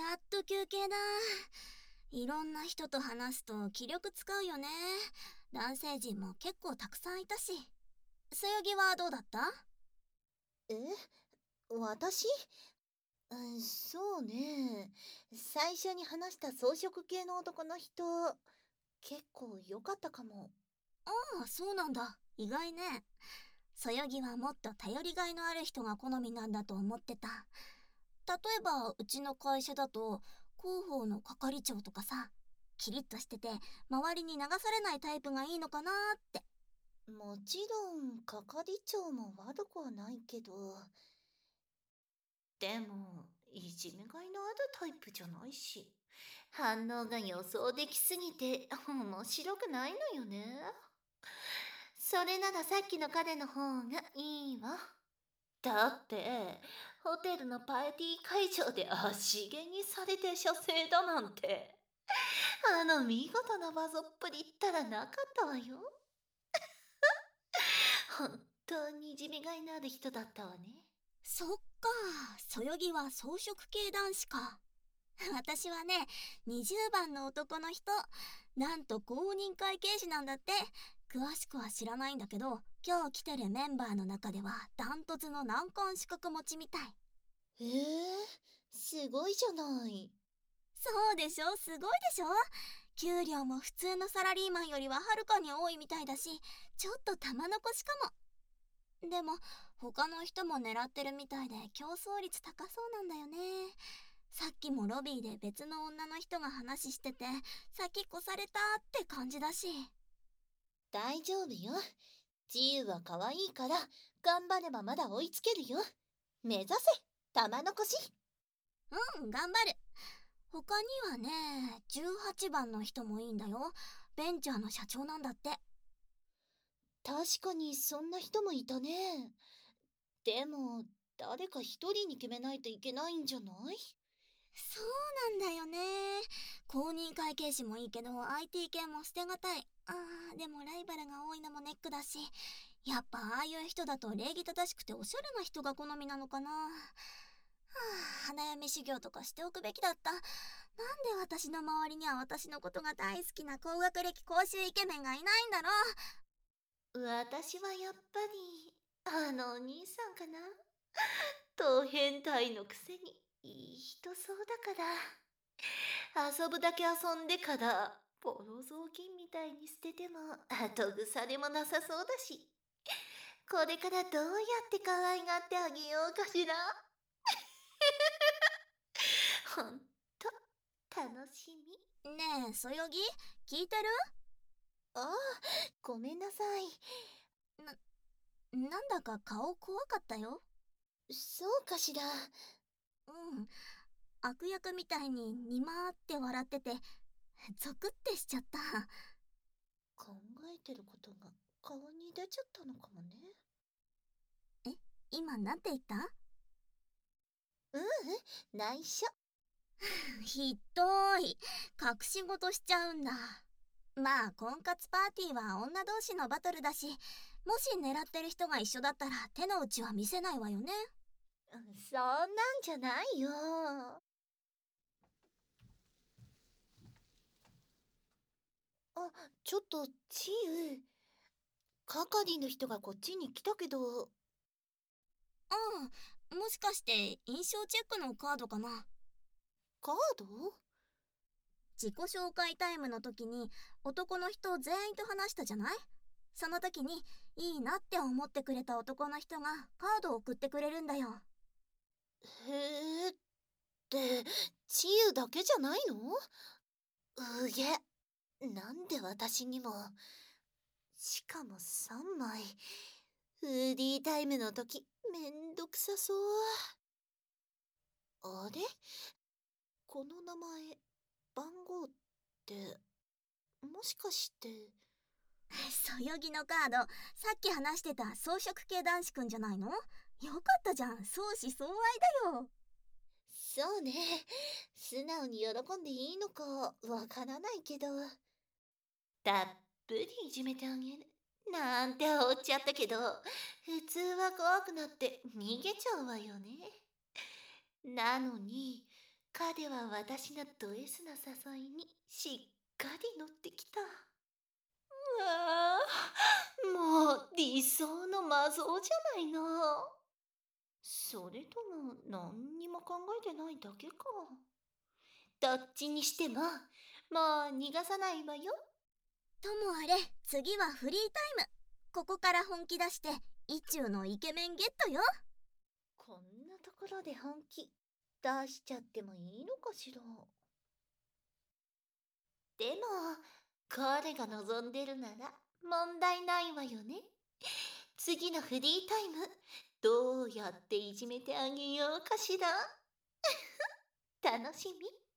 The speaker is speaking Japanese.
っと休憩だ。いろんな人と話すと気力使うよね。男性陣も結構たくさんいたし。そよぎはどうだった？ え私そうね。最初に話した草食系の男の人、結構良かったかも。 ああ、そうなんだ。意外ね。そよぎはもっと頼りがいのある人が好みなんだと思ってた。例えば、うちの会社だと、広報の係長とかさ、キリッとしてて、周りに流されないタイプがいいのかなーって。 もちろん、係長も悪くはないけど、でも、いじめがいのあるタイプじゃないし、反応が予想できすぎて面白くないのよね。それならさっきの彼の方がいいわ。だって、ホテルのパーティー会場で足毛にされて射精だなんて。あの見事なバゾっぷりったらなかったわよ。本当にいじめがいのある人だったわね。 そっか、そよぎは草食系男子か。私はね、20番の男の人、なんと公認会計士なんだって。詳しくは知らないんだけど、今日来てるメンバーの中ではダントツの難関資格持ちみたい。 すごいじゃない。 そうでしょ、すごいでしょ。給料も普通のサラリーマンよりははるかに多いみたいだし、ちょっと玉残しかも。でも、他の人も狙ってるみたいで競争率高そうなんだよね。さっきもロビーで別の女の人が話してて、先越されたって感じだし。 大丈夫よ。自由は可愛いから、頑張ればまだ追いつけるよ。目指せ、玉残し。 うん、頑張る。他にはね、18番の人もいいんだよ。ベンチャーの社長なんだって。 確かにそんな人もいたね。でも、誰か一人に決めないといけないんじゃない？ そうなんだよね。公認会計士もいいけど IT 系も捨てがたい。でもライバルが多いのもネックだし、やっぱああいう人だと礼儀正しくておしゃれな人が好みなのかな。花嫁修行とかしておくべきだった。なんで私の周りには私のことが大好きな高学歴公衆イケメンがいないんだろ私はやっぱり、あのお兄さんかな。と変態のくせにいい人そうだから。遊ぶだけ遊んでから、ボロ雑巾みたいに捨てても後腐れもなさそうだし。これからどうやって可愛がってあげようかしら。ほんと、楽しみ。 う。ねえ、そよぎ聞いてる？ ああ、ごめんなさい。 なんだか顔怖かったよ。 そうかしら。 うん。悪役みたいににまーって笑ってて、ゾクってしちゃった。 考えてることが顔に出ちゃったのかもね。 え、今なんて言った？ ううん、内緒。 ひどい。隠し事しちゃうんだ。まあ、婚活パーティーは女同士のバトルだし、もし狙ってる人が一緒だったら手の内は見せないわよね。 そんなんじゃないよ。あ、ちょっと、チユ。係の人がこっちに来たけど、 もしかして印象チェックのカードかな。 カード？ 自己紹介タイムの時に男の人全員と話したじゃない？その時にいいなって思ってくれた男の人がカードを送ってくれるんだよ。 へえ、って、チユだけじゃないの？うげ、なんで私にも。しかも3枚。フーディータイムの時、めんどくさそう。あれ？この名前、番号って、もしかして。 そよぎのカード、さっき話してた草食系男子くんじゃないの？よかったじゃん、相思相愛だよ。 そうね。素直に喜んでいいのかわからないけど。たっぷりいじめてあげる。なんておっちゃったけど、普通は怖くなって逃げちゃうわよね。なのに、 彼は私のド S な誘いにしっかり乗ってきた。ああ、もう理想の魔像じゃないの。それとも何にも考えてないだけか。どっちにしても、もう逃がさないわよ。 ともあれ、次はフリータイム。ここから本気出して意中のイケメンゲットよ。 こんなところで本気出しちゃってもいいのかしら。でも、彼が望んでるなら問題ないわよね。次のフリータイム、どうやっていじめてあげようかしら。楽しみ。